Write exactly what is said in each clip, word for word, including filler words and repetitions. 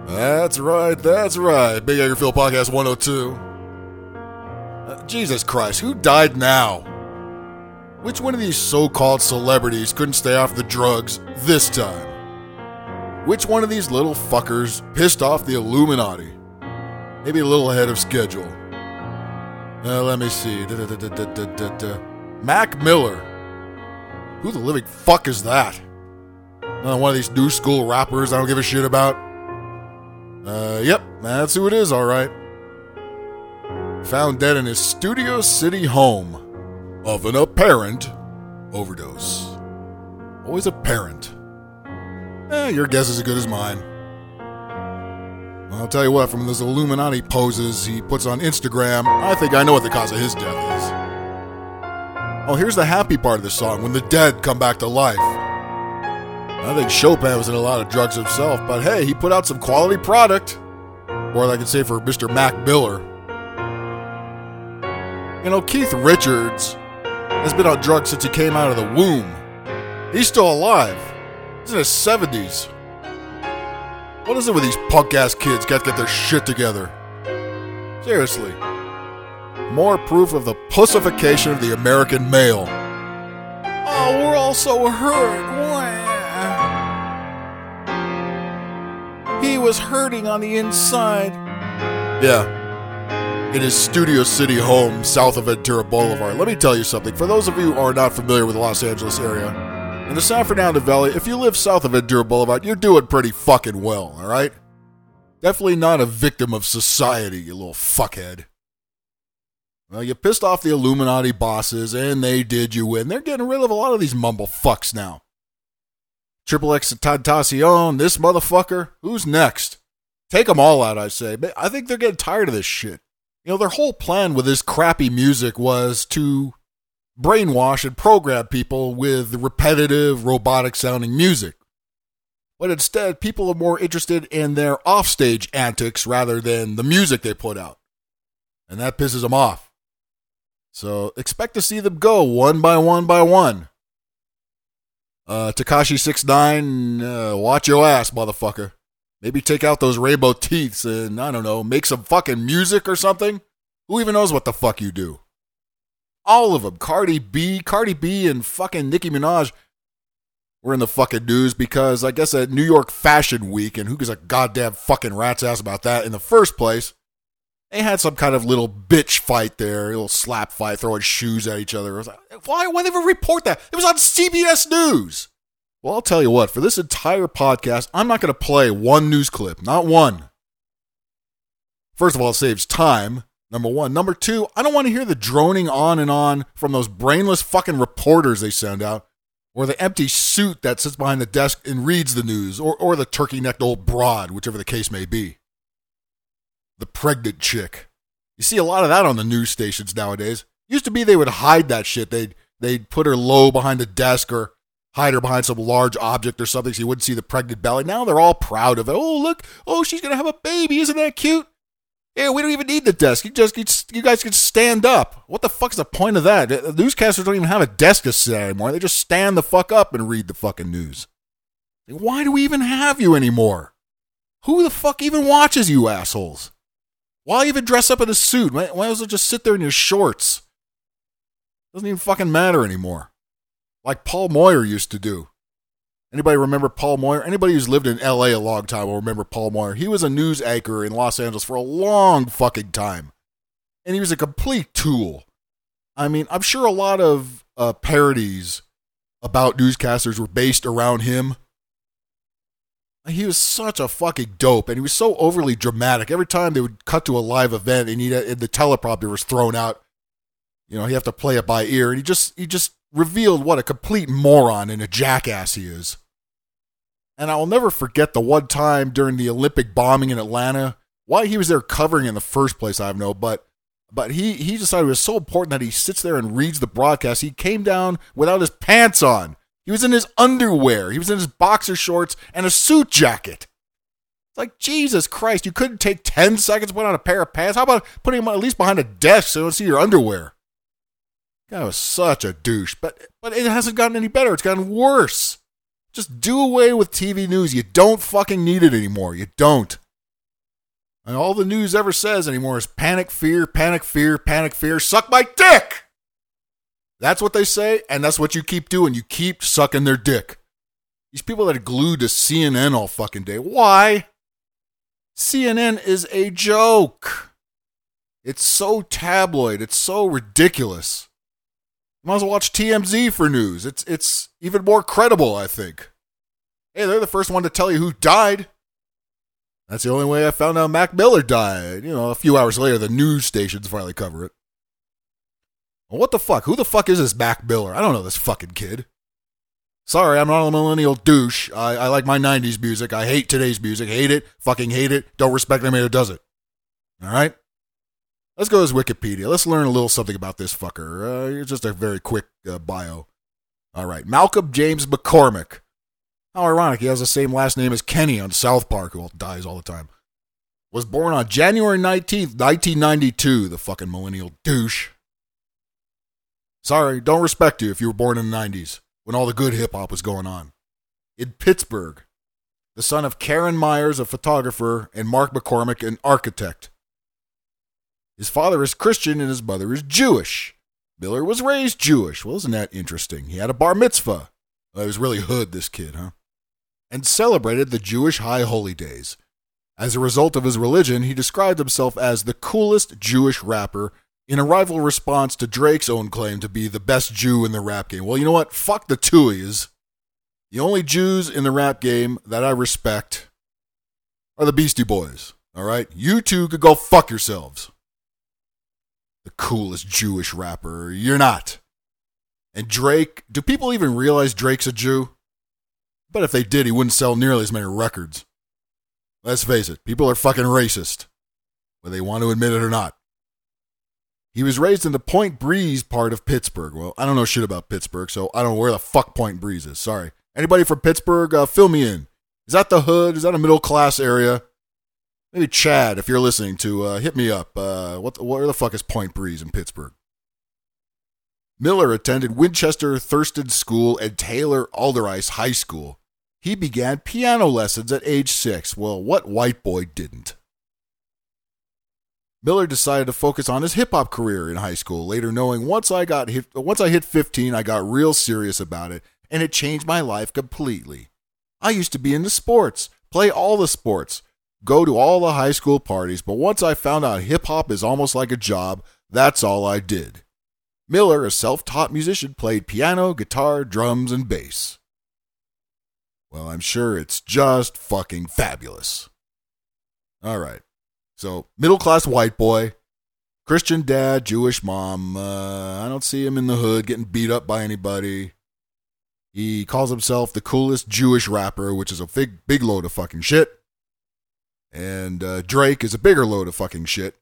That's right, that's right. Big Edgar Phil Podcast one oh two. Uh, Jesus Christ, who died now? Which one of these so-called celebrities couldn't stay off the drugs this time? Which one of these little fuckers pissed off the Illuminati? Maybe a little ahead of schedule. Uh, let me see. Da, da, da, da, da, da, da. Mac Miller. Who the living fuck is that? Uh, one of these new school rappers I don't give a shit about? Uh, yep, that's who it is, alright. Found dead in his Studio City home of an apparent overdose. Always apparent. Eh, your guess is as good as mine. I'll tell you what, from those Illuminati poses he puts on Instagram, I think I know what the cause of his death is. Oh, here's the happy part of the song, when the dead come back to life. I think Chopin was in a lot of drugs himself, but hey, he put out some quality product. Or I could say for Mister Mac Miller. You know, Keith Richards has been on drugs since he came out of the womb. He's still alive. He's in his seventies. What is it with these punk-ass kids got to get their shit together? Seriously. More proof of the pussification of the American male. Oh, we're all so hurt. He was hurting on the inside. Yeah. In his Studio City home south of Ventura Boulevard. Let me tell you something. For those of you who are not familiar with the Los Angeles area, in the San Fernando Valley, if you live south of Ventura Boulevard, you're doing pretty fucking well, alright? Definitely not a victim of society, you little fuckhead. Well, you pissed off the Illuminati bosses, and they did you in. They're getting rid of a lot of these mumble fucks now. Triple X Tentacion, this motherfucker. Who's next? Take them all out, I say. I think they're getting tired of this shit. You know, their whole plan with this crappy music was to brainwash and program people with repetitive, robotic-sounding music. But instead, people are more interested in their offstage antics rather than the music they put out. And that pisses them off. So expect to see them go one by one by one. Uh, Tekashi six nine, uh, watch your ass, motherfucker. Maybe take out those rainbow teeths and, I don't know, make some fucking music or something? Who even knows what the fuck you do? All of them. Cardi B, Cardi B and fucking Nicki Minaj were in the fucking news because I guess at New York Fashion Week, and who gives a goddamn fucking rat's ass about that in the first place, they had some kind of little bitch fight there, a little slap fight, throwing shoes at each other. I was like, why, why never report that? It was on C B S News. Well, I'll tell you what, for this entire podcast, I'm not going to play one news clip, not one. First of all, it saves time, number one. Number two, I don't want to hear the droning on and on from those brainless fucking reporters they send out, or the empty suit that sits behind the desk and reads the news, or, or the turkey-necked old broad, whichever the case may be. The pregnant chick. You see a lot of that on the news stations nowadays. Used to be they would hide that shit. They'd, they'd put her low behind the desk or hide her behind some large object or something so you wouldn't see the pregnant belly. Now they're all proud of it. Oh, look. Oh, she's going to have a baby. Isn't that cute? Yeah, we don't even need the desk. You just you guys can stand up. What the fuck is the point of that? The newscasters don't even have a desk to sit at anymore. They just stand the fuck up and read the fucking news. Why do we even have you anymore? Who the fuck even watches you assholes? Why even dress up in a suit? Why don't you just sit there in your shorts? Doesn't even fucking matter anymore. Like Paul Moyer used to do. Anybody remember Paul Moyer? Anybody who's lived in L A a long time will remember Paul Moyer. He was a news anchor in Los Angeles for a long fucking time. And he was a complete tool. I mean, I'm sure a lot of uh, parodies about newscasters were based around him. He was such a fucking dope, and he was so overly dramatic. Every time they would cut to a live event, and, he'd, and the teleprompter was thrown out, you know, you have to play it by ear, and he just he just revealed what a complete moron and a jackass he is. And I'll never forget the one time during the Olympic bombing in Atlanta, why he was there covering in the first place, I have no, but but he, he decided it was so important that he sits there and reads the broadcast. He came down without his pants on. He was in his underwear. He was in his boxer shorts and a suit jacket. It's like, Jesus Christ, you couldn't take ten seconds to put on a pair of pants? How about putting them at least behind a desk so you don't see your underwear? Guy was such a douche, but but it hasn't gotten any better. It's gotten worse. Just do away with T V news. You don't fucking need it anymore. You don't. And all the news ever says anymore is panic, fear, panic, fear, panic, fear, suck my dick! That's what they say, and that's what you keep doing. You keep sucking their dick. These people that are glued to C N N all fucking day. Why? C N N is a joke. It's so tabloid. It's so ridiculous. You might as well watch T M Z for news. It's it's even more credible, I think. Hey, they're the first one to tell you who died. That's the only way I found out Mac Miller died. You know, a few hours later, the news stations finally cover it. Well, what the fuck? Who the fuck is this Mac Miller? I don't know this fucking kid. Sorry, I'm not a millennial douche. I, I like my nineties music. I hate today's music. Hate it. Fucking hate it. Don't respect anybody who does it. All right? Let's go to his Wikipedia. Let's learn a little something about this fucker. Uh, just a very quick uh, bio. All right. Malcolm James McCormick. How ironic. He has the same last name as Kenny on South Park, who dies all the time. Was born on January nineteenth, nineteen ninety-two, the fucking millennial douche. Sorry, don't respect you if you were born in the nineties, when all the good hip-hop was going on. In Pittsburgh. The son of Karen Myers, a photographer, and Mark McCormick, an architect. His father is Christian and his mother is Jewish. Miller was raised Jewish. Well, isn't that interesting? He had a bar mitzvah. Well, he was really hood, this kid, huh? And celebrated the Jewish high holy days. As a result of his religion, he described himself as the coolest Jewish rapper in a rival response to Drake's own claim to be the best Jew in the rap game. Well, you know what? Fuck the Tuohys. The only Jews in the rap game that I respect are the Beastie Boys, all right? You two could go fuck yourselves. The coolest Jewish rapper. You're not. And Drake, do people even realize Drake's a Jew? But if they did, he wouldn't sell nearly as many records. Let's face it, people are fucking racist, whether they want to admit it or not. He was raised in the Point Breeze part of Pittsburgh. Well, I don't know shit about Pittsburgh, so I don't know where the fuck Point Breeze is. Sorry. Anybody from Pittsburgh, uh, fill me in. Is that the hood? Is that a middle class area? Maybe Chad, if you're listening to, uh, hit me up. Uh, what the, where the fuck is Point Breeze in Pittsburgh? Miller attended Winchester Thurston School and Taylor Alderice High School. He began piano lessons at age six. Well, what white boy didn't? Miller decided to focus on his hip-hop career in high school, later knowing once I got hit, once I hit fifteen, I got real serious about it, and it changed my life completely. I used to be into sports, play all the sports, go to all the high school parties, but once I found out hip-hop is almost like a job, that's all I did. Miller, a self-taught musician, played piano, guitar, drums, and bass. Well, I'm sure it's just fucking fabulous. All right. So, middle-class white boy, Christian dad, Jewish mom. Uh, I don't see him in the hood getting beat up by anybody. He calls himself the coolest Jewish rapper, which is a big, big load of fucking shit. And uh, Drake is a bigger load of fucking shit.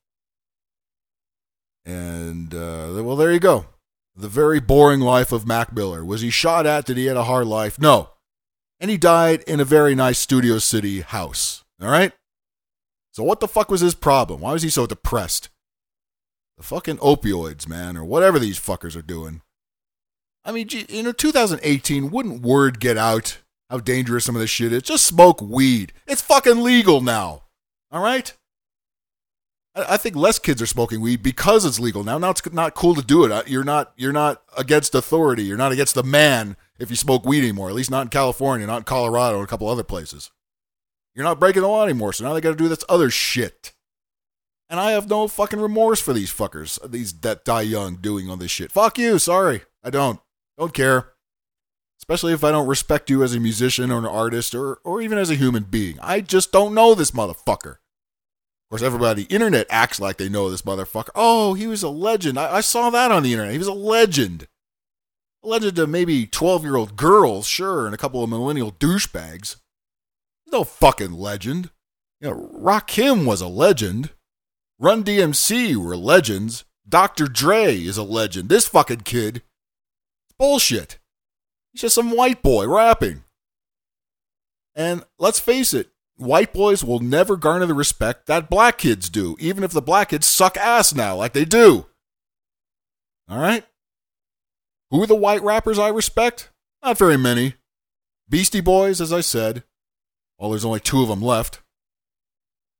And, uh, well, there you go. The very boring life of Mac Miller. Was he shot at? Did he have a hard life? No. And he died in a very nice Studio City house. All right? So what the fuck was his problem? Why was he so depressed? The fucking opioids, man, or whatever these fuckers are doing. I mean, you know, two thousand eighteen, wouldn't word get out how dangerous some of this shit is? Just smoke weed. It's fucking legal now. All right? I think less kids are smoking weed because it's legal now. Now it's not cool to do it. You're not you're not against authority. You're not against the man if you smoke weed anymore. At least not in California, not in Colorado, and a couple other places. You're not breaking the law anymore, so now they got to do this other shit. And I have no fucking remorse for these fuckers, these that die young doing all this shit. Fuck you, sorry. I don't. Don't care. Especially if I don't respect you as a musician or an artist or, or even as a human being. I just don't know this motherfucker. Of course, everybody, the internet acts like they know this motherfucker. Oh, he was a legend. I, I saw that on the internet. He was a legend. A legend to maybe twelve-year-old girls, sure, and a couple of millennial douchebags. He's no fucking legend. You know, Rakim was a legend. Run D M C were legends. Doctor Dre is a legend. This fucking kid, it's bullshit. He's just some white boy rapping. And let's face it, white boys will never garner the respect that black kids do, even if the black kids suck ass now, like they do. All right? Who are the white rappers I respect? Not very many. Beastie Boys, as I said. Well, there's only two of them left.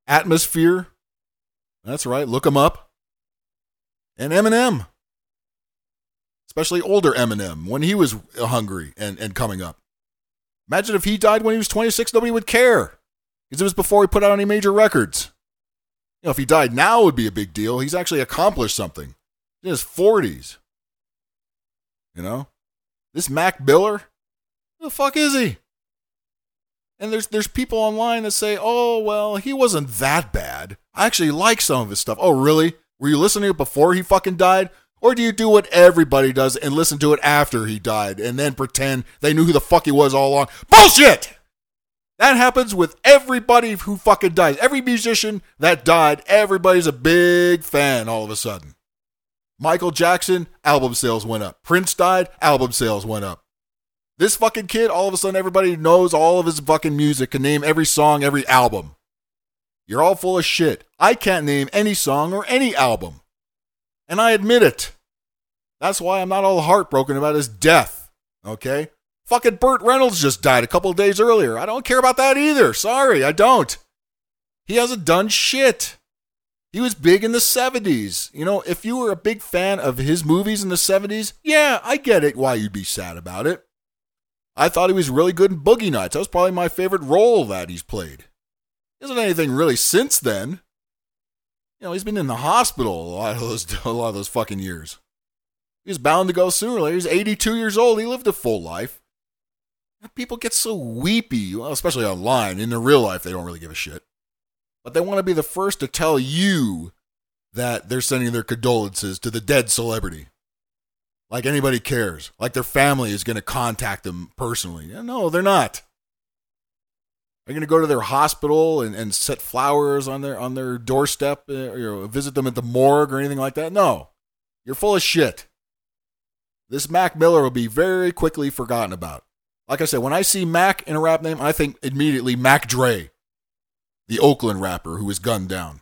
Atmosphere. That's right, look him up. And Eminem. Especially older Eminem, when he was hungry and, and coming up. Imagine if he died when he was twenty-six, nobody would care. Because it was before he put out any major records. You know, if he died now, it would be a big deal. He's actually accomplished something. In his forties. You know? This Mac Miller, who the fuck is he? And there's there's people online that say, oh, well, he wasn't that bad. I actually like some of his stuff. Oh, really? Were you listening to it before he fucking died? Or do you do what everybody does and listen to it after he died and then pretend they knew who the fuck he was all along? Bullshit! That happens with everybody who fucking dies. Every musician that died, everybody's a big fan all of a sudden. Michael Jackson, album sales went up. Prince died, album sales went up. This fucking kid, all of a sudden everybody knows all of his fucking music, can name every song, every album. You're all full of shit. I can't name any song or any album. And I admit it. That's why I'm not all heartbroken about his death. Okay? Fucking Burt Reynolds just died a couple of days earlier. I don't care about that either. Sorry, I don't. He hasn't done shit. He was big in the seventies. You know, if you were a big fan of his movies in the seventies, yeah, I get it why you'd be sad about it. I thought he was really good in Boogie Nights. That was probably my favorite role that he's played. He hasn't done anything really since then. You know, he's been in the hospital a lot of those, a lot of those fucking years. He was bound to go sooner or later. He's eighty-two years old. He lived a full life. People get so weepy, well, especially online. In their real life, they don't really give a shit. But they want to be the first to tell you that they're sending their condolences to the dead celebrity. Like anybody cares. Like their family is going to contact them personally. No, they're not. Are you going to go to their hospital and, and set flowers on their on their doorstep, uh, or you know, visit them at the morgue or anything like that? No. You're full of shit. This Mac Miller will be very quickly forgotten about. Like I said, when I see Mac in a rap name, I think immediately Mac Dre, the Oakland rapper who was gunned down.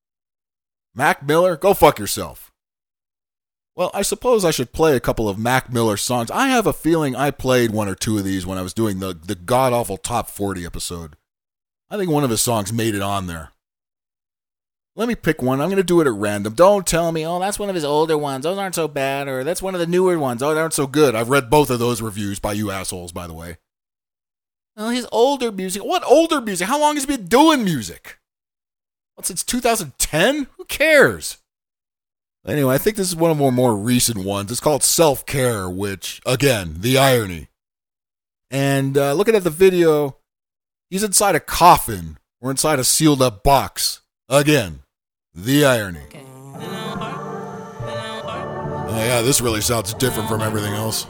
Mac Miller, go fuck yourself. Well, I suppose I should play a couple of Mac Miller songs. I have a feeling I played one or two of these when I was doing the, the god-awful Top forty episode. I think one of his songs made it on there. Let me pick one. I'm going to do it at random. Don't tell me, oh, that's one of his older ones. Those aren't so bad. Or that's one of the newer ones. Oh, they aren't so good. I've read both of those reviews by you assholes, by the way. Well, his older music. What older music? How long has he been doing music? What, since two thousand ten? Who cares? Anyway, I think this is one of the more, more recent ones. It's called Self-Care, which, again, the irony. And uh, looking at the video, he's inside a coffin or inside a sealed-up box. Again, the irony. Oh, yeah, this really sounds different from everything else.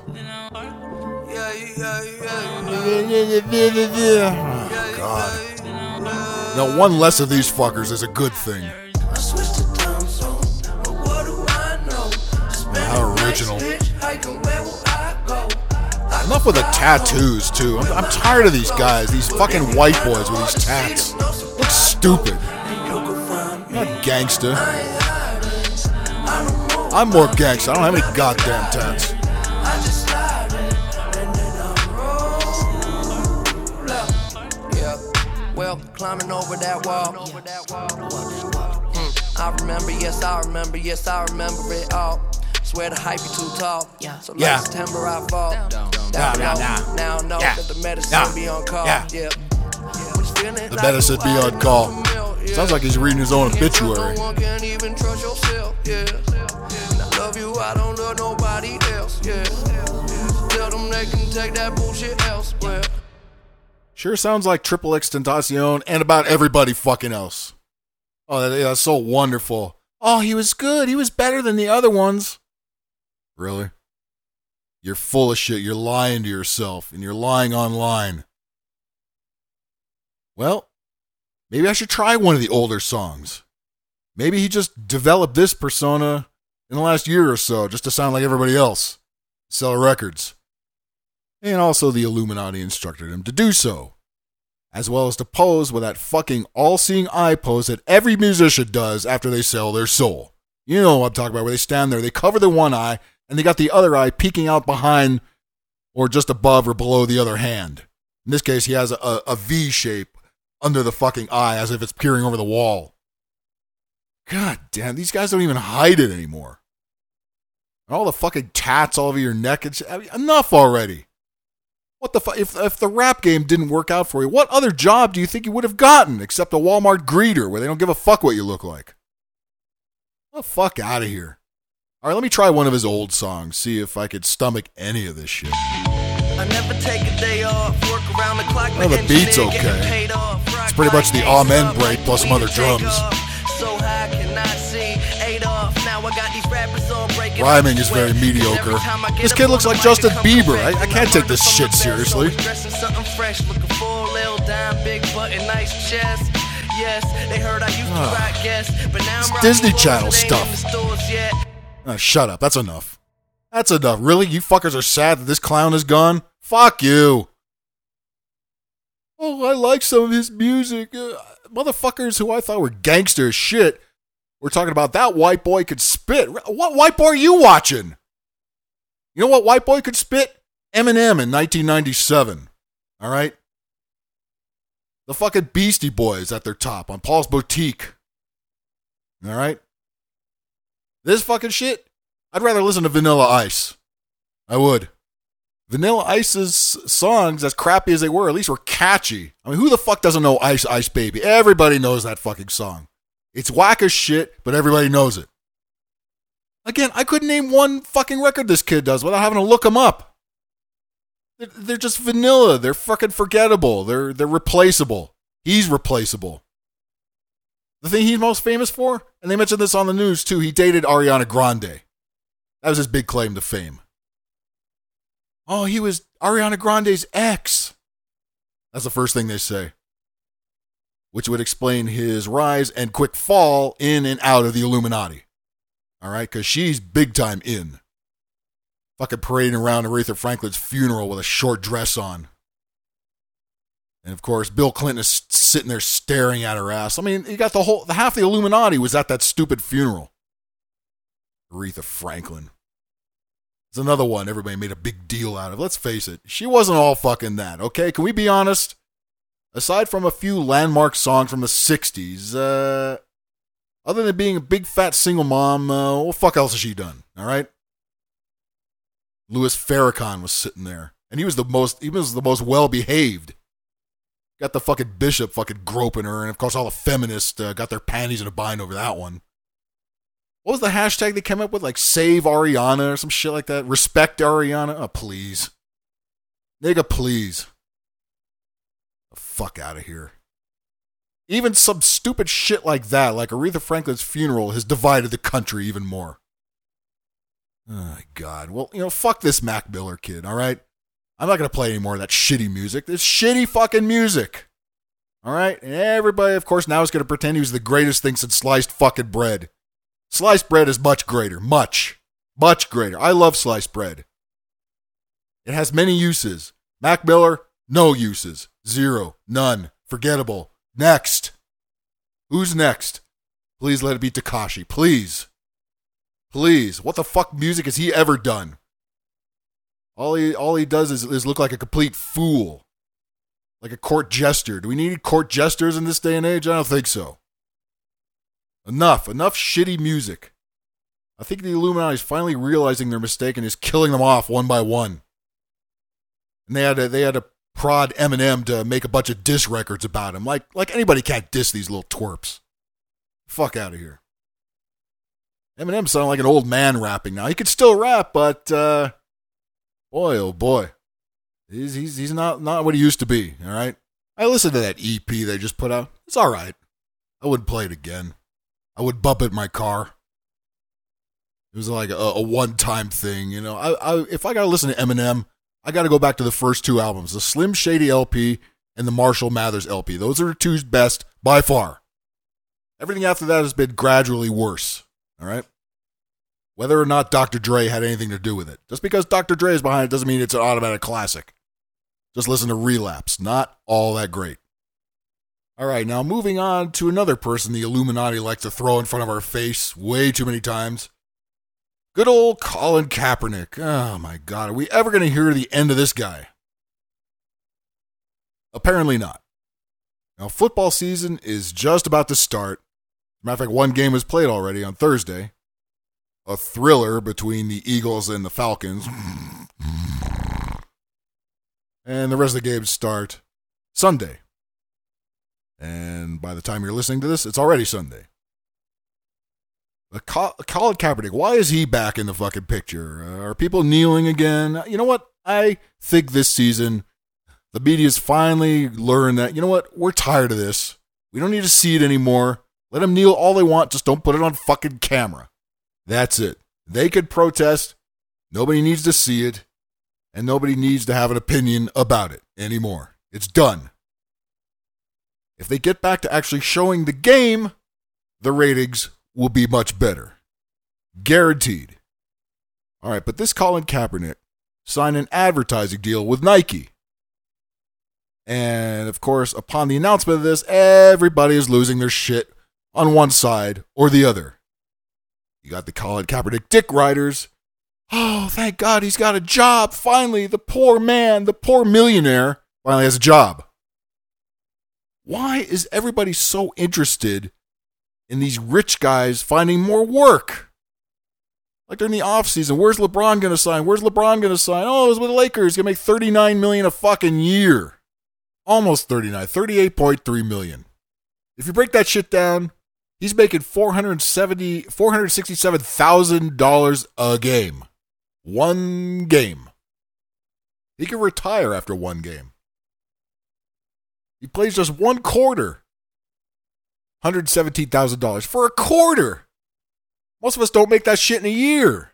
Oh, God. Now, one less of these fuckers is a good thing. How original. Enough with the tattoos, too. I'm, I'm tired of these guys, these fucking white boys with these tats. Look stupid. Not gangsta. I'm more gangsta. I don't have any goddamn tats. Yeah. Well, climbing over that wall. Mm, I remember, yes, I remember, yes, I remember it all. Swear the hype be too tall. Yeah. So yeah. last September I fall. Down, down, down, down, down. Now know yeah. that the medicine yeah. be on call. Yeah. Yeah. The medicine be on call. Sounds like he's reading his own obituary. Can't even trust yourself. Yeah. I love you, I don't love nobody else. Yeah. Tell them they can take that bullshit elsewhere. Sure sounds like Triple X Tentacion and about everybody fucking else. Oh, that, that's so wonderful. Oh, he was good. He was better than the other ones. Really? You're full of shit. You're lying to yourself, and you're lying online. Well, maybe I should try one of the older songs. Maybe he just developed this persona in the last year or so just to sound like everybody else. Sell records. And also the Illuminati instructed him to do so. As well as to pose with that fucking all-seeing eye pose that every musician does after they sell their soul. You know what I'm talking about, where they stand there, they cover their one eye, and they got the other eye peeking out behind or just above or below the other hand. In this case, he has a, a, a V shape under the fucking eye as if it's peering over the wall. God damn, these guys don't even hide it anymore. And all the fucking tats all over your neck. It's, I mean, enough already. What the fuck? If, if the rap game didn't work out for you, what other job do you think you would have gotten except a Walmart greeter where they don't give a fuck what you look like? Get the fuck out of here. All right, let me try one of his old songs, see if I could stomach any of this shit. I never take a day off, work around the clock. Well, the beat's okay. It's pretty much the amen break plus some other drums. So high cannot see eight off. Now I got these rappers all breaking. Rhyming is very mediocre. This kid looks like Justin Bieber. I, I can't take this shit seriously. Dressing something fresh, looking for a little dime, big butt and nice chest. Yes, they heard I used to rock, yes, but now I'm Disney Channel stuff. Oh, shut up. That's enough. That's enough. Really? You fuckers are sad that this clown is gone? Fuck you. Oh, I like some of his music. Uh, motherfuckers who I thought were gangster as shit were talking about that white boy could spit. What white boy are you watching? You know what white boy could spit? Eminem in nineteen ninety-seven. All right? The fucking Beastie Boys at their top on Paul's Boutique. All right? This fucking shit, I'd rather listen to Vanilla Ice. I would. Vanilla Ice's songs, as crappy as they were, at least were catchy. I mean, who the fuck doesn't know Ice Ice Baby? Everybody knows that fucking song. It's whack as shit, but everybody knows it. Again, I couldn't name one fucking record this kid does without having to look him up. They're, they're just vanilla. They're fucking forgettable. They're, they're replaceable. He's replaceable. The thing he's most famous for, and they mentioned this on the news too, he dated Ariana Grande. That was his big claim to fame. Oh, he was Ariana Grande's ex. That's the first thing they say. Which would explain his rise and quick fall in and out of the Illuminati. All right, because she's big time in. Fucking parading around Aretha Franklin's funeral with a short dress on. And of course, Bill Clinton is sitting there staring at her ass. I mean, you got the whole, the half the Illuminati was at that stupid funeral. Aretha Franklin. There's another one everybody made a big deal out of. Let's face it, she wasn't all fucking that, okay? Can we be honest? Aside from a few landmark songs from the sixties, uh, other than being a big fat single mom, uh, what the fuck else has she done, all right? Louis Farrakhan was sitting there, and he was the most, he was the most well-behaved. Got the fucking bishop fucking groping her, and of course all the feminists uh, got their panties in a bind over that one. What was the hashtag they came up with? Like, save Ariana or some shit like that? Respect Ariana? Oh, please. Nigga, please. The fuck out of here. Even some stupid shit like that, like Aretha Franklin's funeral, has divided the country even more. Oh, my God. Well, you know, fuck this Mac Miller kid, all right? I'm not going to play any more of that shitty music. This shitty fucking music. All right? And everybody, of course, now is going to pretend he was the greatest thing since sliced fucking bread. Sliced bread is much greater. Much. Much greater. I love sliced bread. It has many uses. Mac Miller, no uses. Zero. None. Forgettable. Next. Who's next? Please let it be Tekashi. Please. Please. What the fuck music has he ever done? All he all he does is, is look like a complete fool. Like a court jester. Do we need court jesters in this day and age? I don't think so. Enough. Enough shitty music. I think the Illuminati is finally realizing their mistake and is killing them off one by one. And they had to, they had to prod Eminem to make a bunch of diss records about him. Like, like anybody can't diss these little twerps. Fuck out of here. Eminem sounded like an old man rapping now. He could still rap, but uh, boy, oh boy. He's, he's, he's not, not what he used to be, all right? I listened to that E P they just put out. It's all right. I wouldn't play it again. I would bump it in my car. It was like a, a one-time thing, you know. I, I if I got to listen to Eminem, I got to go back to the first two albums, the Slim Shady L P and the Marshall Mathers L P. Those are the two best by far. Everything after that has been gradually worse, all right? Whether or not Doctor Dre had anything to do with it. Just because Doctor Dre is behind it doesn't mean it's an automatic classic. Just listen to Relapse. Not all that great. All right, now moving on to another person the Illuminati like to throw in front of our face way too many times. Good old Colin Kaepernick. Oh my God, are we ever going to hear the end of this guy? Apparently not. Now, football season is just about to start. Matter of fact, one game was played already on Thursday. A thriller between the Eagles and the Falcons. And the rest of the games start Sunday. And by the time you're listening to this, it's already Sunday. But Colin Kaepernick, why is he back in the fucking picture? Uh, are people kneeling again? You know what? I think this season, the media's finally learned that, you know what? We're tired of this. We don't need to see it anymore. Let them kneel all they want. Just don't put it on fucking camera. That's it. They could protest. Nobody needs to see it. And nobody needs to have an opinion about it anymore. It's done. If they get back to actually showing the game, the ratings will be much better. Guaranteed. All right, but this Colin Kaepernick signed an advertising deal with Nike. And, of course, upon the announcement of this, everybody is losing their shit on one side or the other. You got the Colin Kaepernick dick riders. Oh, thank God he's got a job. Finally, the poor man, the poor millionaire, finally has a job. Why is everybody so interested in these rich guys finding more work? Like during the offseason, where's LeBron going to sign? Where's LeBron going to sign? Oh, it was with the Lakers. He's going to make thirty-nine million dollars a fucking year. Almost thirty-nine, thirty-eight point three million dollars. If you break that shit down, he's making four hundred seventy, four hundred sixty-seven thousand dollars a game. One game. He can retire after one game. He plays just one quarter. one hundred seventeen thousand dollars for a quarter. Most of us don't make that shit in a year.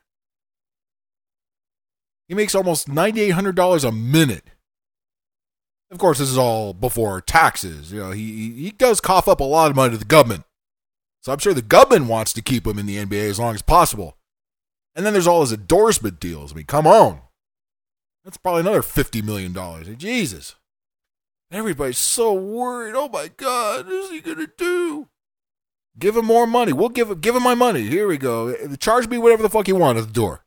He makes almost nine thousand eight hundred dollars a minute. Of course, this is all before taxes. You know, he he does cough up a lot of money to the government. So I'm sure the government wants to keep him in the N B A as long as possible. And then there's all his endorsement deals. I mean, come on. That's probably another fifty million dollars. Jesus. Everybody's so worried. Oh, my God. What is he going to do? Give him more money. We'll give him, give him my money. Here we go. Charge me whatever the fuck you want at the door.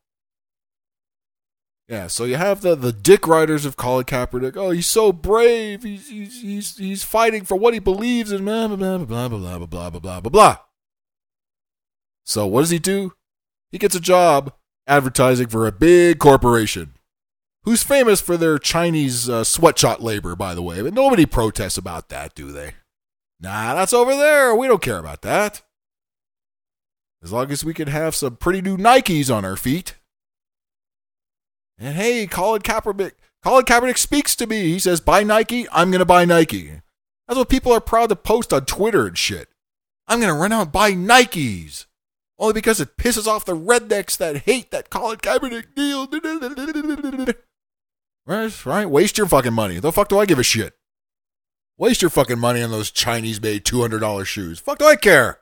Yeah, so you have the, the dick riders of Colin Kaepernick. Oh, he's so brave. He's he's he's, he's fighting for what he believes in. Blah, blah, blah, blah, blah, blah, blah, blah, blah, blah, blah. So what does he do? He gets a job advertising for a big corporation who's famous for their Chinese uh, sweatshop labor, by the way. But nobody protests about that, do they? Nah, that's over there. We don't care about that. As long as we can have some pretty new Nikes on our feet. And hey, Colin Kaepernick, Colin Kaepernick speaks to me. He says, buy Nike, I'm going to buy Nike. That's what people are proud to post on Twitter and shit. I'm going to run out and buy Nikes. Only because it pisses off the rednecks that hate that Colin Kaepernick deal. Right, right. Waste your fucking money. The fuck do I give a shit? Waste your fucking money on those Chinese-made two hundred dollars shoes. Fuck do I care?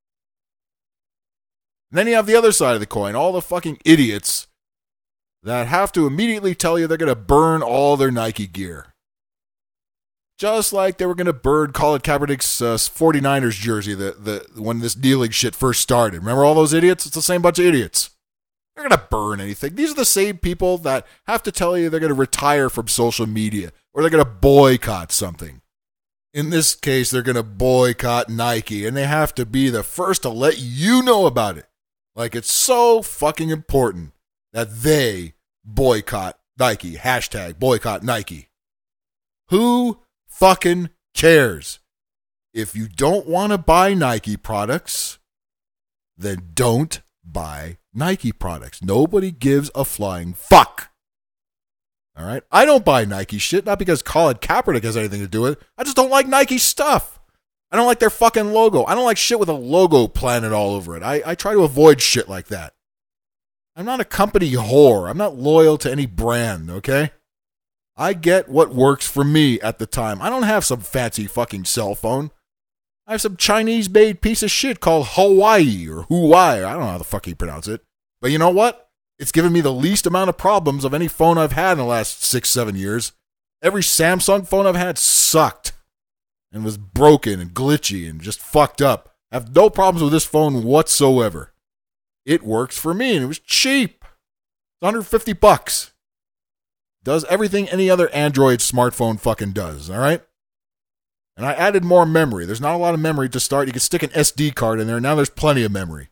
And then you have the other side of the coin. All the fucking idiots that have to immediately tell you they're going to burn all their Nike gear. Just like they were going to burn Colin Kaepernick's uh, 49ers jersey the, the, when this dealing shit first started. Remember all those idiots? It's the same bunch of idiots. They're going to burn anything. These are the same people that have to tell you they're going to retire from social media or they're going to boycott something. In this case, they're going to boycott Nike, and they have to be the first to let you know about it. Like it's so fucking important that they boycott Nike. Hashtag boycott Nike. Who fucking cares? If you don't want to buy Nike products, then don't buy Nike products. Nobody gives a flying fuck. All right? I don't buy Nike shit, not because Colin Kaepernick has anything to do with it. I just don't like Nike stuff. I don't like their fucking logo. I don't like shit with a logo planted all over it. I, I try to avoid shit like that. I'm not a company whore. I'm not loyal to any brand, okay? I get what works for me at the time. I don't have some fancy fucking cell phone. I have some Chinese-made piece of shit called Hawaii or Huawei. I don't know how the fuck you pronounce it. But you know what? It's given me the least amount of problems of any phone I've had in the last six, seven years. Every Samsung phone I've had sucked and was broken and glitchy and just fucked up. I have no problems with this phone whatsoever. It works for me and it was cheap. It's one hundred fifty bucks. Does everything any other Android smartphone fucking does, all right? And I added more memory. There's not a lot of memory to start. You can stick an S D card in there. Now there's plenty of memory.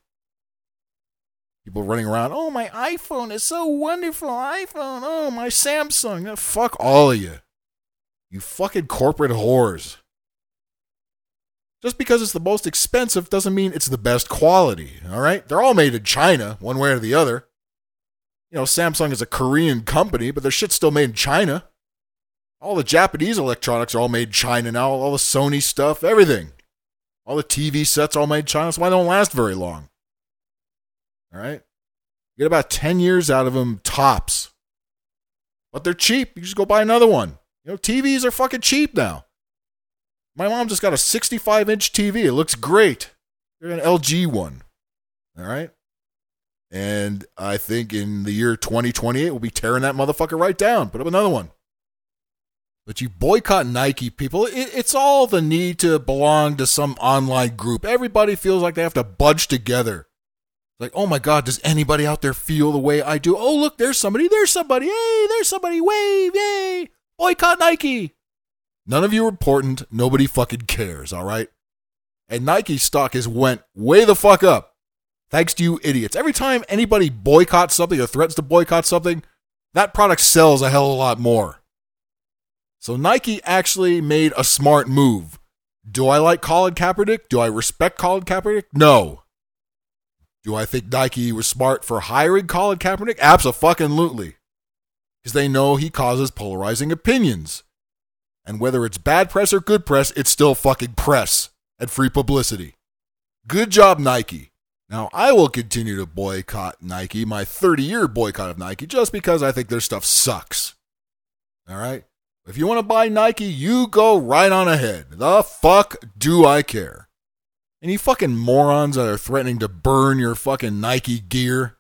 People running around, oh, my iPhone is so wonderful. iPhone, oh, my Samsung. Oh, fuck all of you. You fucking corporate whores. Just because it's the most expensive doesn't mean it's the best quality, all right? They're all made in China, one way or the other. You know, Samsung is a Korean company, but their shit's still made in China. All the Japanese electronics are all made in China now, all the Sony stuff, everything. All the T V sets are all made in China, that's why they don't last very long. All right? You get about ten years out of them, tops. But they're cheap. You just go buy another one. You know, T Vs are fucking cheap now. My mom just got a sixty-five inch T V. It looks great. They're an L G one. All right? And I think in the year twenty twenty-eight, we'll be tearing that motherfucker right down. Put up another one. But you boycott Nike, people. It, it's all the need to belong to some online group. Everybody feels like they have to budge together. Like, oh my God, does anybody out there feel the way I do? Oh, look, there's somebody. There's somebody. Hey, there's somebody. Wave. Yay. Boycott Nike. None of you are important. Nobody fucking cares, all right? And Nike stock has went way the fuck up. Thanks to you idiots. Every time anybody boycotts something or threatens to boycott something, that product sells a hell of a lot more. So Nike actually made a smart move. Do I like Colin Kaepernick? Do I respect Colin Kaepernick? No. Do I think Nike was smart for hiring Colin Kaepernick? Abso-fucking-lutely. Because they know he causes polarizing opinions. And whether it's bad press or good press, it's still fucking press and free publicity. Good job, Nike. Now, I will continue to boycott Nike, my thirty-year boycott of Nike, just because I think their stuff sucks. All right? If you want to buy Nike, you go right on ahead. The fuck do I care? And you fucking morons that are threatening to burn your fucking Nike gear,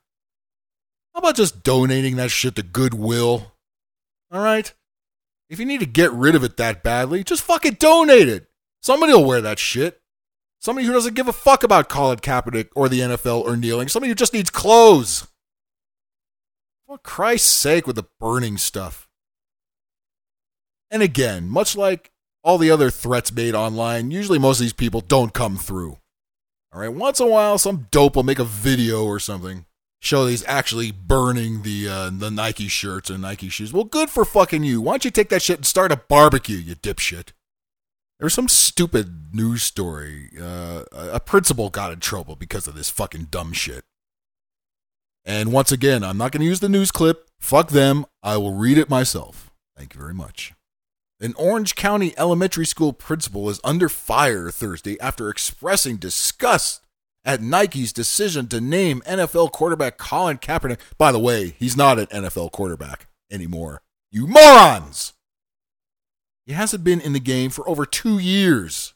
how about just donating that shit to Goodwill? All right? If you need to get rid of it that badly, just fucking donate it. Somebody will wear that shit. Somebody who doesn't give a fuck about Colin Kaepernick or the N F L or kneeling. Somebody who just needs clothes. For Christ's sake with the burning stuff. And again, much like all the other threats made online, usually most of these people don't come through. All right, once in a while, some dope will make a video or something. Show that he's actually burning the uh, the Nike shirts and Nike shoes. Well, good for fucking you. Why don't you take that shit and start a barbecue, you dipshit? There was some stupid news story. Uh, a principal got in trouble because of this fucking dumb shit. And once again, I'm not going to use the news clip. Fuck them. I will read it myself. Thank you very much. An Orange County elementary school principal is under fire Thursday after expressing disgust at Nike's decision to name N F L quarterback Colin Kaepernick. By the way, he's not an N F L quarterback anymore. You morons! He hasn't been in the game for over two years.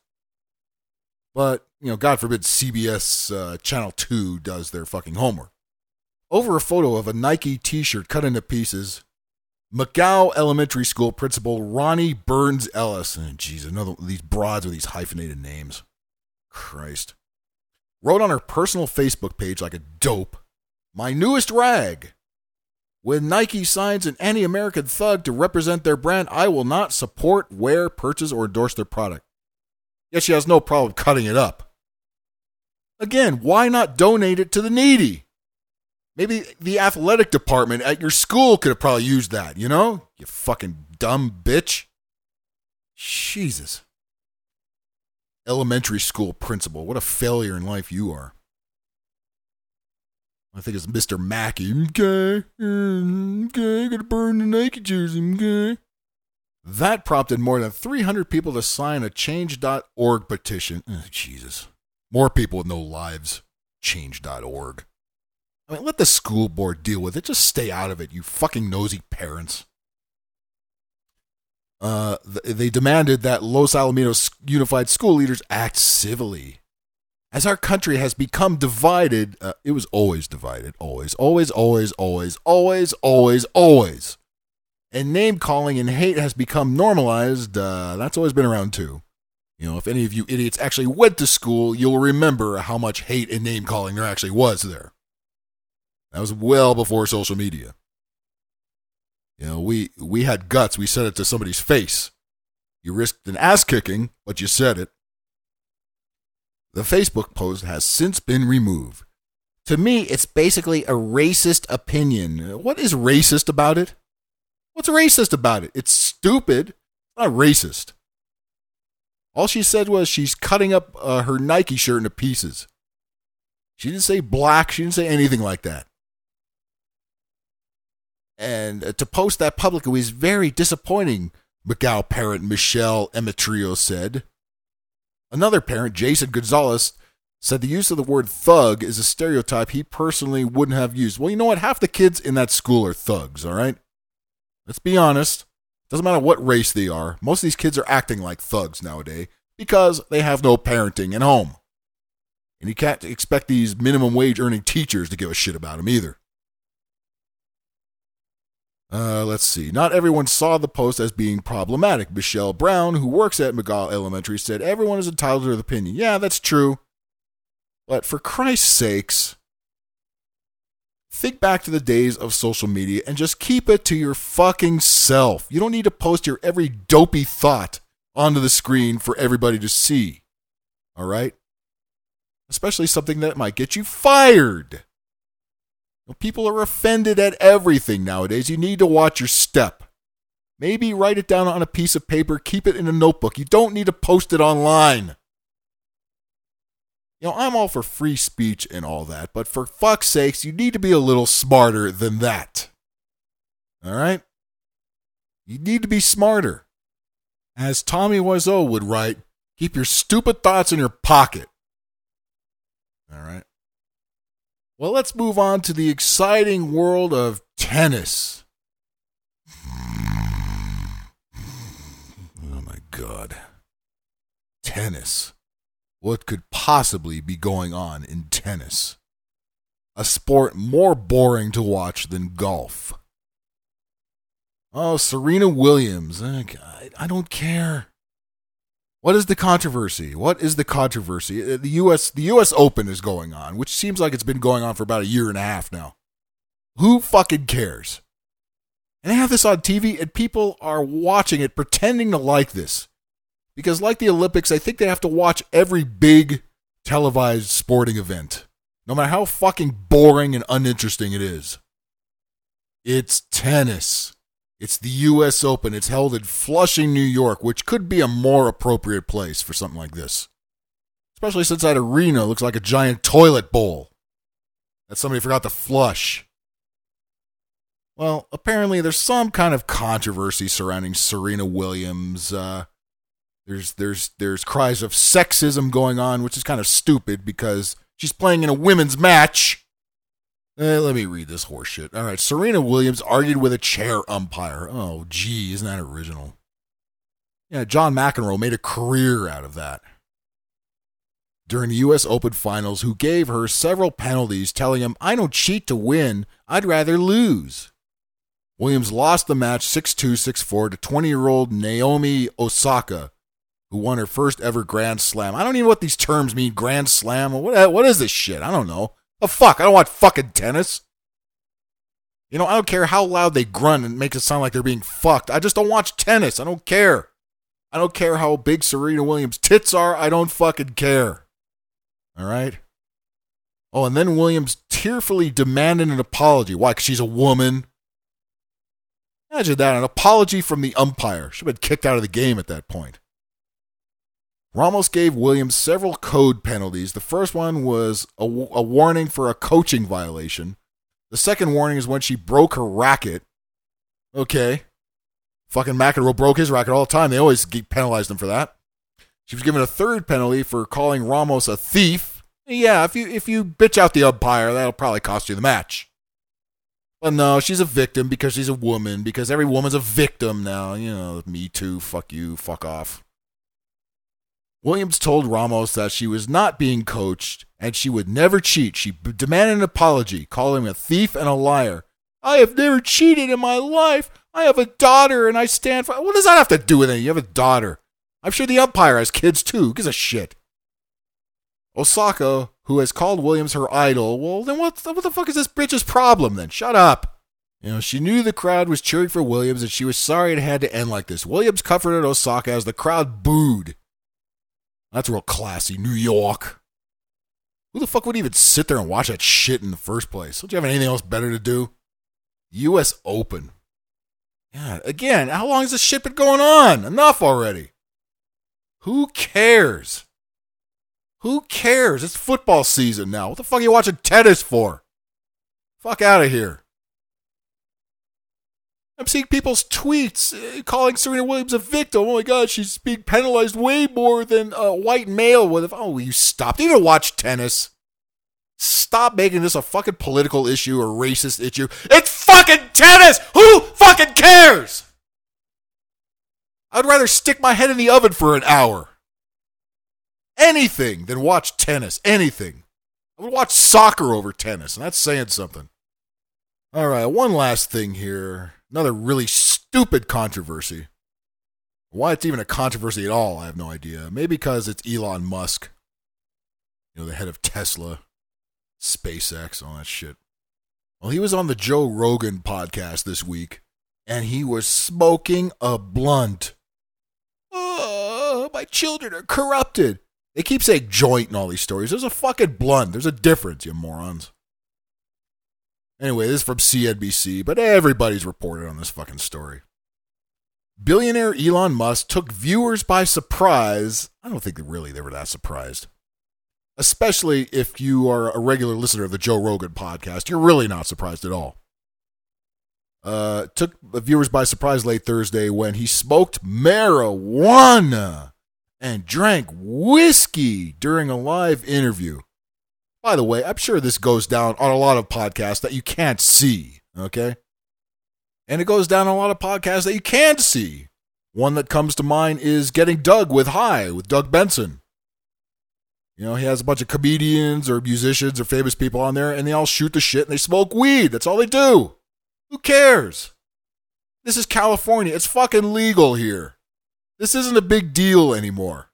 But, you know, God forbid C B S uh, Channel two does their fucking homework. Over a photo of a Nike t-shirt cut into pieces, McGow Elementary School principal Ronnie Burns Ellis, and geez, another these broads with these hyphenated names. Christ. Wrote on her personal Facebook page like a dope, "My newest rag. When Nike signs an anti-American thug to represent their brand, I will not support, wear, purchase, or endorse their product." Yet she has no problem cutting it up. Again, why not donate it to the needy? Maybe the athletic department at your school could have probably used that, you know? You fucking dumb bitch. Jesus. Elementary school principal. What a failure in life you are. I think it's Mister Mackey. Okay, okay, gotta burn the Nike jersey, okay. That prompted more than three hundred people to sign a change dot org petition. Oh, Jesus. More people with no lives. change dot org. I mean, let the school board deal with it. Just stay out of it, you fucking nosy parents. Uh, they demanded that Los Alamitos Unified School leaders act civilly. As our country has become divided, uh, it was always divided, always, always, always, always, always, always, always. And name-calling and hate has become normalized. Uh, that's always been around, too. You know, if any of you idiots actually went to school, you'll remember how much hate and name-calling there actually was there. That was well before social media. You know, we, we had guts. We said it to somebody's face. You risked an ass kicking, but you said it. The Facebook post has since been removed. To me, it's basically a racist opinion. What is racist about it? What's racist about it? It's stupid. It's not racist. All she said was she's cutting up uh, her Nike shirt into pieces. She didn't say black. She didn't say anything like that. And uh, to post that publicly was very disappointing, McGow parent Michelle Emetrio said. Another parent, Jason Gonzalez, said the use of the word thug is a stereotype he personally wouldn't have used. Well, you know what? Half the kids in that school are thugs, all right? Let's be honest. Doesn't matter what race they are. Most of these kids are acting like thugs nowadays because they have no parenting at home. And you can't expect these minimum wage earning teachers to give a shit about them either. Uh, let's see. Not everyone saw the post as being problematic. Michelle Brown, who works at McGaw Elementary, said everyone is entitled to their opinion. Yeah, that's true. But for Christ's sakes, think back to the days of social media and just keep it to your fucking self. You don't need to post your every dopey thought onto the screen for everybody to see. All right? Especially something that might get you fired. People are offended at everything nowadays. You need to watch your step. Maybe write it down on a piece of paper. Keep it in a notebook. You don't need to post it online. You know, I'm all for free speech and all that, but for fuck's sakes, you need to be a little smarter than that. All right? You need to be smarter. As Tommy Wiseau would write, keep your stupid thoughts in your pocket. All right? Well, let's move on to the exciting world of tennis. Oh my God. Tennis. What could possibly be going on in tennis? A sport more boring to watch than golf. Oh, Serena Williams. I don't care. What is the controversy? What is the controversy? The U S the U S Open is going on, which seems like it's been going on for about a year and a half now. Who fucking cares? And they have this on T V, and people are watching it, pretending to like this. Because like the Olympics, I think they have to watch every big televised sporting event, no matter how fucking boring and uninteresting it is. It's tennis. It's the U S Open. It's held in Flushing, New York, which could be a more appropriate place for something like this. Especially since that arena looks like a giant toilet bowl that somebody forgot to flush. Well, apparently there's some kind of controversy surrounding Serena Williams. Uh, there's there's there's cries of sexism going on, which is kind of stupid because she's playing in a women's match. Uh, let me read this horseshit. All right, Serena Williams argued with a chair umpire. Oh, gee, isn't that original? Yeah, John McEnroe made a career out of that. During the U S Open Finals, who gave her several penalties, telling him, I don't cheat to win, I'd rather lose. Williams lost the match six two, six four to twenty-year-old Naomi Osaka, who won her first ever Grand Slam. I don't even know what these terms mean, Grand Slam. What, what is this shit? I don't know. Oh, fuck, I don't want fucking tennis. You know, I don't care how loud they grunt and make it sound like they're being fucked. I just don't watch tennis. I don't care. I don't care how big Serena Williams' tits are. I don't fucking care. All right? Oh, and then Williams tearfully demanded an apology. Why? Because she's a woman? Imagine that, an apology from the umpire. Should have been kicked out of the game at that point. Ramos gave Williams several code penalties. The first one was a, a warning for a coaching violation. The second warning is when she broke her racket. Okay. Fucking McEnroe broke his racket all the time. They always penalized him for that. She was given a third penalty for calling Ramos a thief. Yeah, if you if you bitch out the umpire, that'll probably cost you the match. But no, she's a victim because she's a woman, because every woman's a victim now. You know, me too, fuck you, fuck off. Williams told Ramos that she was not being coached and she would never cheat. She b- demanded an apology, calling him a thief and a liar. I have never cheated in my life. I have a daughter and I stand for... What does that have to do with it? You have a daughter. I'm sure the umpire has kids too. Who gives a shit? Osaka, who has called Williams her idol, well, then what, what the fuck is this bitch's problem then? Shut up. You know, she knew the crowd was cheering for Williams, and she was sorry it had to end like this. Williams comforted Osaka as the crowd booed. That's real classy, New York. Who the fuck would even sit there and watch that shit in the first place? Don't you have anything else better to do? U S Open. Yeah, again, how long has this shit been going on? Enough already. Who cares? Who cares? It's football season now. What the fuck are you watching tennis for? Fuck out of here. I'm seeing people's tweets uh, calling Serena Williams a victim. Oh my god, she's being penalized way more than a white male would have. Oh, will you stop? Do you even watch tennis? Stop making this a fucking political issue or racist issue. It's fucking tennis! Who fucking cares? I'd rather stick my head in the oven for an hour. Anything than watch tennis. Anything. I would watch soccer over tennis, and that's saying something. All right, one last thing here. Another really stupid controversy. Why it's even a controversy at all, I have no idea. Maybe because it's Elon Musk. You know, the head of Tesla, SpaceX, all that shit. Well, he was on the Joe Rogan podcast this week, and he was smoking a blunt. Oh, my children are corrupted. They keep saying joint and all these stories. There's a fucking blunt. There's a difference, you morons. Anyway, this is from C N B C, but everybody's reported on this fucking story. Billionaire Elon Musk took viewers by surprise. I don't think that really they were that surprised. Especially if you are a regular listener of the Joe Rogan podcast. You're really not surprised at all. Uh, took viewers by surprise late Thursday when he smoked marijuana and drank whiskey during a live interview. By the way, I'm sure this goes down on a lot of podcasts that you can't see, okay? And it goes down on a lot of podcasts that you can see. One that comes to mind is Getting Doug with High, with Doug Benson. You know, he has a bunch of comedians or musicians or famous people on there, and they all shoot the shit and they smoke weed. That's all they do. Who cares? This is California. It's fucking legal here. This isn't a big deal anymore.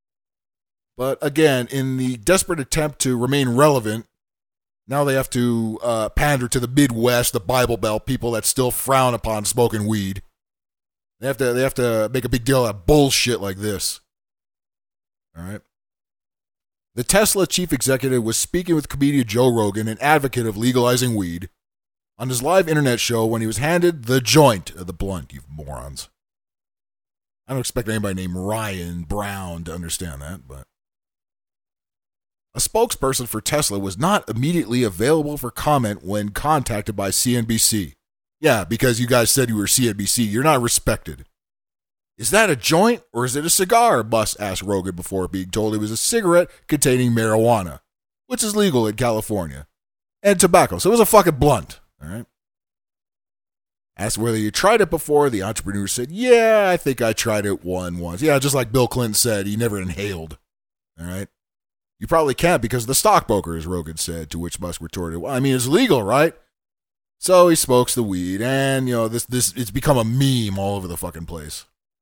But again, in the desperate attempt to remain relevant, now they have to uh, pander to the Midwest, the Bible Belt people that still frown upon smoking weed. They have to they have to make a big deal out of bullshit like this. All right. The Tesla chief executive was speaking with comedian Joe Rogan, an advocate of legalizing weed, on his live internet show when he was handed the joint of the blunt, you morons. I don't expect anybody named Ryan Brown to understand that, but... A spokesperson for Tesla was not immediately available for comment when contacted by C N B C. Yeah, because you guys said you were C N B C, you're not respected. Is that a joint or is it a cigar? Musk asked Rogan before being told it was a cigarette containing marijuana, which is legal in California, and tobacco. So it was a fucking blunt, all right? Asked whether you tried it before, the entrepreneur said, yeah, I think I tried it one once. Yeah, just like Bill Clinton said, he never inhaled, all right? You probably can't because of the stockbroker, as Rogan said, to which Musk retorted, well, I mean, it's legal, right? So he smokes the weed, and, you know, this this it's become a meme all over the fucking place.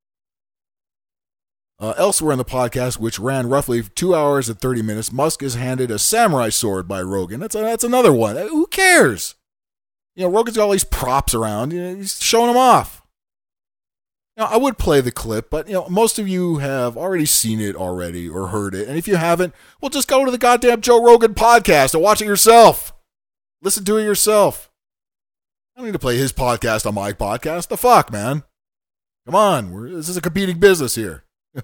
Uh, elsewhere in the podcast, which ran roughly two hours and thirty minutes, Musk is handed a samurai sword by Rogan. That's a, that's another one. Who cares? You know, Rogan's got all these props around. You know, he's showing them off. Now, I would play the clip, but, you know, most of you have already seen it already or heard it. And if you haven't, well, just go to the goddamn Joe Rogan podcast and watch it yourself. Listen to it yourself. I don't need to play his podcast on my podcast. The fuck, man? Come on. We're, this is a competing business here.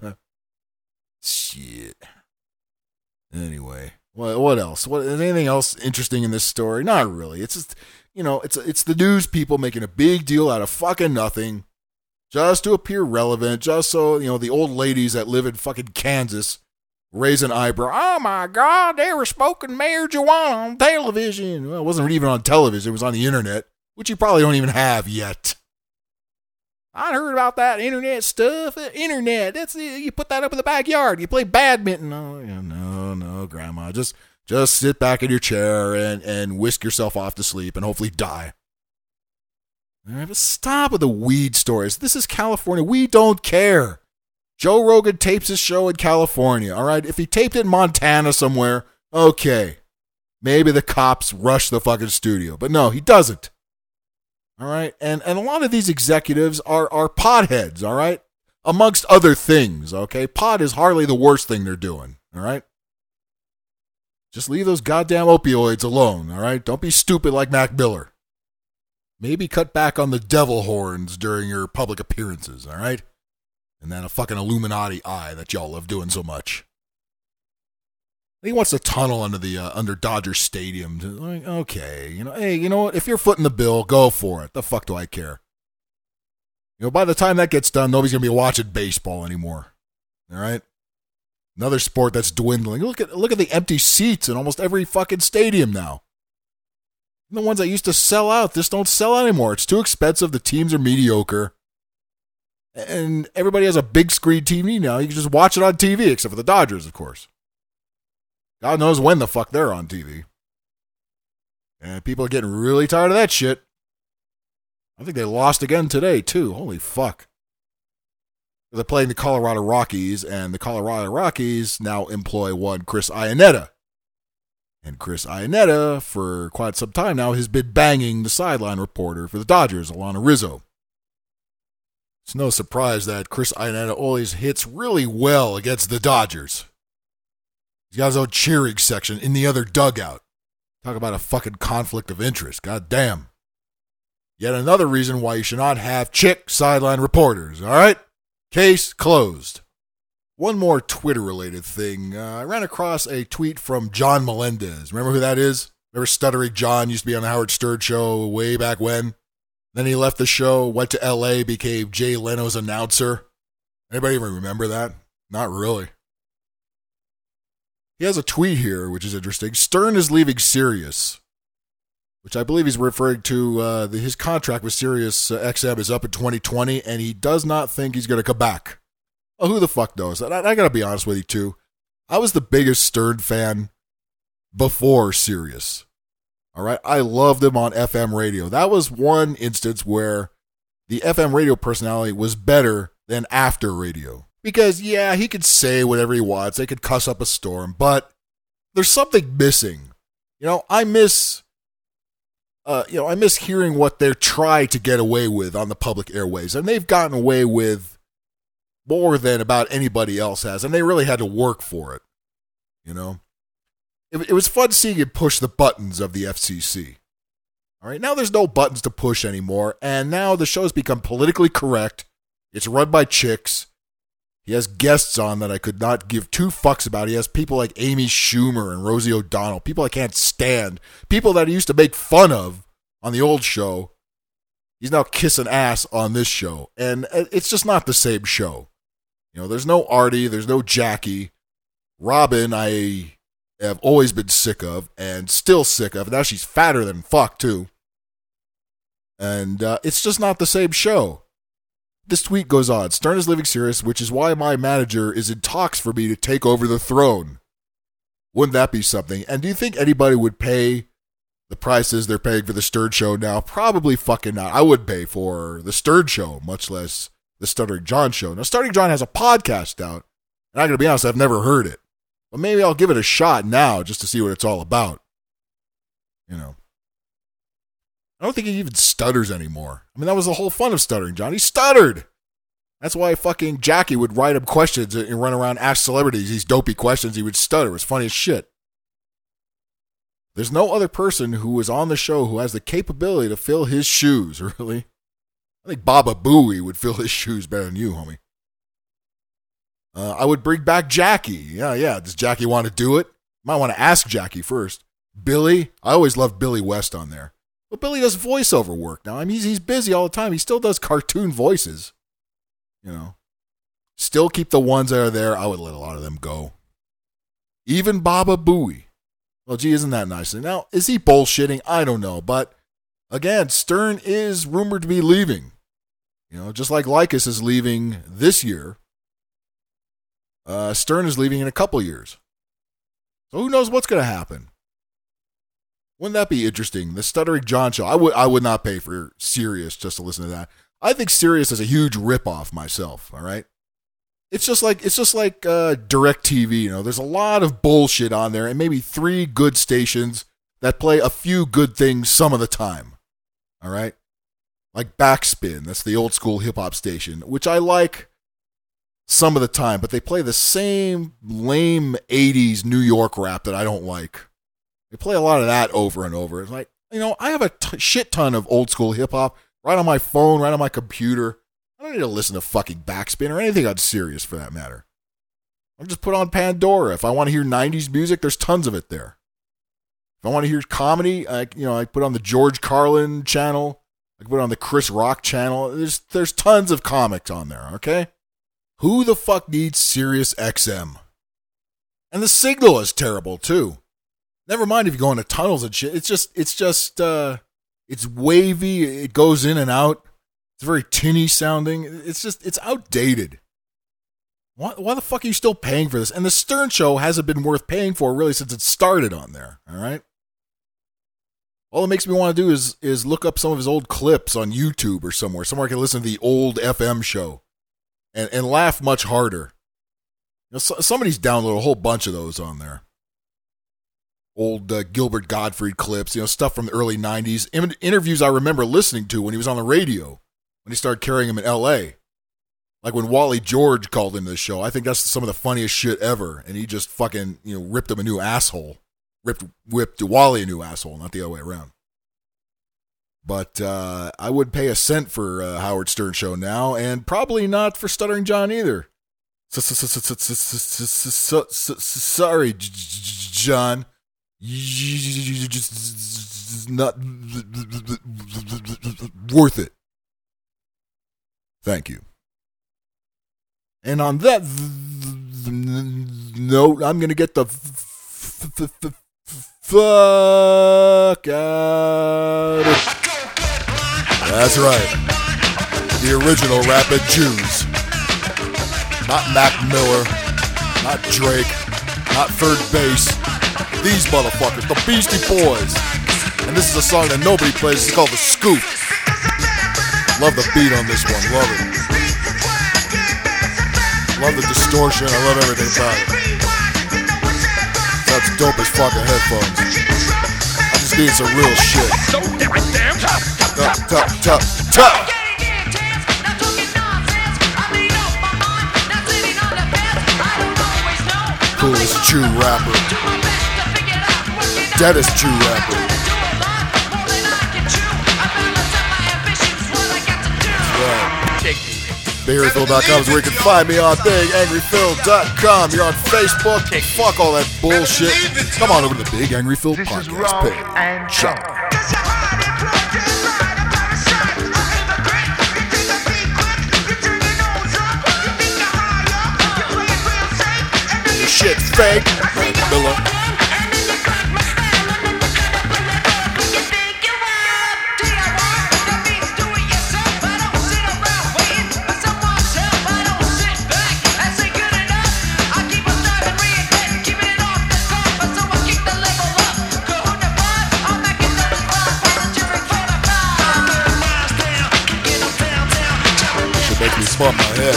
Shit. Anyway, what what else? What is anything else interesting in this story? Not really. It's just, you know, it's it's the news people making a big deal out of fucking nothing. Just to appear relevant, just so, you know, the old ladies that live in fucking Kansas raise an eyebrow. Oh my God, they were smoking marijuana on television. Well, it wasn't even on television, it was on the internet, which you probably don't even have yet. I heard about that internet stuff. Internet, that's you put that up in the backyard. You play badminton. Oh, yeah, no, no, Grandma. Just just sit back in your chair and, and whisk yourself off to sleep and hopefully die. All right, but stop with the weed stories. This is California. We don't care. Joe Rogan tapes his show in California, all right? If he taped it in Montana somewhere, okay. Maybe the cops rush the fucking studio. But no, he doesn't. All right. And and a lot of these executives are, are potheads. All right. Amongst other things. Okay. Pot is hardly the worst thing they're doing. All right. Just leave those goddamn opioids alone. All right. Don't be stupid like Mac Miller. Maybe cut back on the devil horns during your public appearances. All right. And then a fucking Illuminati eye that y'all love doing so much. He wants to tunnel under the uh, under Dodger Stadium. Like, okay, you know, hey, you know what? If you're footing the bill, go for it. The fuck do I care? You know, by the time that gets done, nobody's gonna be watching baseball anymore. All right, another sport that's dwindling. Look at look at the empty seats in almost every fucking stadium now. The ones that used to sell out just don't sell anymore. It's too expensive. The teams are mediocre, and everybody has a big screen T V now. You can just watch it on T V, except for the Dodgers, of course. God knows when the fuck they're on T V. And people are getting really tired of that shit. I think they lost again today, too. Holy fuck. They're playing the Colorado Rockies, and the Colorado Rockies now employ one Chris Iannetta. And Chris Iannetta, for quite some time now, has been banging the sideline reporter for the Dodgers, Alana Rizzo. It's no surprise that Chris Iannetta always hits really well against the Dodgers. He's got his own cheering section in the other dugout. Talk about a fucking conflict of interest. God damn. Yet another reason why you should not have chick sideline reporters, all right? Case closed. One more Twitter-related thing. Uh, I ran across a tweet from John Melendez. Remember who that is? Remember Stuttering John used to be on the Howard Stern show way back when? Then he left the show, went to L A, became Jay Leno's announcer. Anybody even remember that? Not really. He has a tweet here, which is interesting. Stern is leaving Sirius, which I believe he's referring to. Uh, the, his contract with Sirius uh, X M is up in twenty twenty, and he does not think he's going to come back. Oh, who the fuck knows? I, I got to be honest with you, too. I was the biggest Stern fan before Sirius. All right? I loved him on F M radio. That was one instance where the F M radio personality was better than after radio. Because, yeah, he could say whatever he wants. They could cuss up a storm. But there's something missing. You know, I miss... Uh, you know, I miss hearing what they're trying to get away with on the public airways. And they've gotten away with more than about anybody else has. And they really had to work for it. You know? It, it was fun seeing him push the buttons of the F C C. All right, now there's no buttons to push anymore. And now the show's become politically correct. It's run by chicks. He has guests on that I could not give two fucks about. He has people like Amy Schumer and Rosie O'Donnell, people I can't stand, people that he used to make fun of on the old show. He's now kissing ass on this show, and it's just not the same show. You know, there's no Artie, there's no Jackie. Robin, I have always been sick of, and still sick of. Now she's fatter than fuck, too. And uh, it's just not the same show. This tweet goes on. Stern is leaving Sirius, which is why my manager is in talks for me to take over the throne. Wouldn't that be something? And do you think anybody would pay the prices they're paying for the Stern Show now? Probably fucking not. I would pay for the Stern Show, much less the Stuttering John Show. Now, Stuttering John has a podcast out, and I'm going to be honest, I've never heard it. But maybe I'll give it a shot now just to see what it's all about. You know. I don't think he even stutters anymore. I mean, that was the whole fun of Stuttering John. He stuttered. That's why fucking Jackie would write him questions and run around, ask celebrities these dopey questions. He would stutter. It was funny as shit. There's no other person who is on the show who has the capability to fill his shoes, really. I think Baba Booey would fill his shoes better than you, homie. Uh, I would bring back Jackie. Yeah, yeah. Does Jackie want to do it? Might want to ask Jackie first. Billy. I always loved Billy West on there. But Billy does voiceover work now. I mean, he's, he's busy all the time. He still does cartoon voices. You know. Still keep the ones that are there. I would let a lot of them go. Even Baba Booey. Well, gee, isn't that nice? Now, is he bullshitting? I don't know. But, again, Stern is rumored to be leaving. You know, just like Likas is leaving this year. Uh, Stern is leaving in a couple years. So who knows what's going to happen? Wouldn't that be interesting? The Stuttering John Show. I would I would not pay for Sirius just to listen to that. I think Sirius is a huge ripoff myself, all right? It's just like it's just like uh, DirecTV, you know. There's a lot of bullshit on there and maybe three good stations that play a few good things some of the time. All right? like Backspin. That's the old school hip hop station, which I like some of the time, but they play the same lame eighties New York rap that I don't like. They play a lot of that over and over. It's like, you know, I have a t- shit ton of old school hip hop right on my phone, right on my computer. I don't need to listen to fucking Backspin or anything on Sirius for that matter. I'll just put on Pandora. If I want to hear nineties music, there's tons of it there. If I want to hear comedy, I, you know, I put on the George Carlin channel. I can put it on the Chris Rock channel. There's there's tons of comics on there, okay? Who the fuck needs Sirius X M? And the signal is terrible, too. Never mind if you go into tunnels and shit. It's just, it's just, uh, it's wavy. It goes in and out. It's very tinny sounding. It's just, it's outdated. Why, why the fuck are you still paying for this? And the Stern Show hasn't been worth paying for really since it started on there, all right? All it makes me want to do is is look up some of his old clips on YouTube or somewhere, somewhere I can listen to the old F M show and, and laugh much harder. You know, so, somebody's downloaded a whole bunch of those on there. Old uh, Gilbert Gottfried clips, you know, stuff from the early nineties. In- interviews I remember listening to when he was on the radio, when he started carrying him in L A Like when Wally George called into the show. I think that's some of the funniest shit ever. And he just fucking, you know, ripped him a new asshole. Ripped, whipped Wally a new asshole, not the other way around. But uh, I would pay a cent for uh, Howard Stern Show now, and probably not for Stuttering John either. Sorry, John. Not worth it. Thank you. And on that note, I'm going to get the fuck out. That's right. The original Rapid Jews. Not Mac Miller. Not Drake. Not Third Base. These motherfuckers. The Beastie Boys. And this is a song that nobody plays. It's called The Scoop. Love the beat on this one. Love it. Love the distortion. I love everything about it. That's dope as fucking headphones. I just need some real shit. Tough, tough, tough, tough. Coolest Jew rapper. Deadest Jew rapper. That's right. Big Angry Phil dot com is where you can find me on Big Angry Phil dot com. You're on Facebook. Fuck all that bullshit. Come on over to the Big Angry Phil podcast page. Shut up. Your shit's fake. Miller. Bump my head.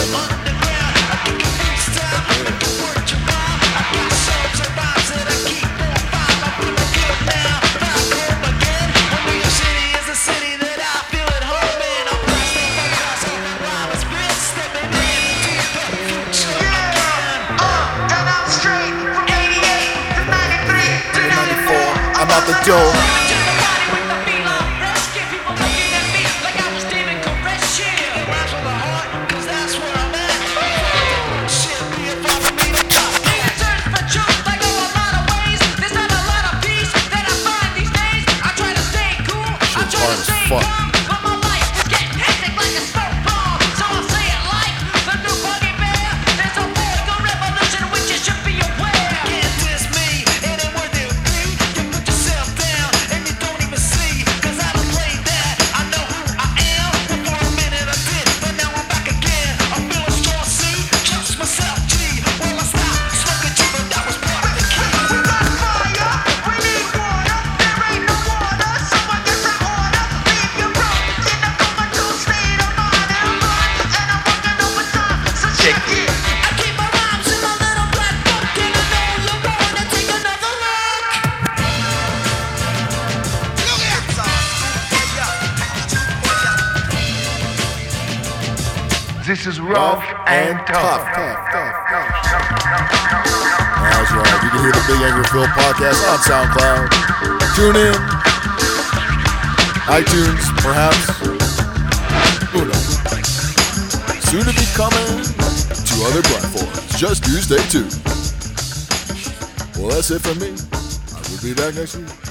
I'm out the door. This is rough and tough. Tough, tough, tough, tough. That's right. You can hear the Big Angry Phil podcast on SoundCloud. Tune in. iTunes, perhaps. Who knows? Soon to be coming to other platforms. Just you stay tuned. Well, that's it from me. I will be back next week.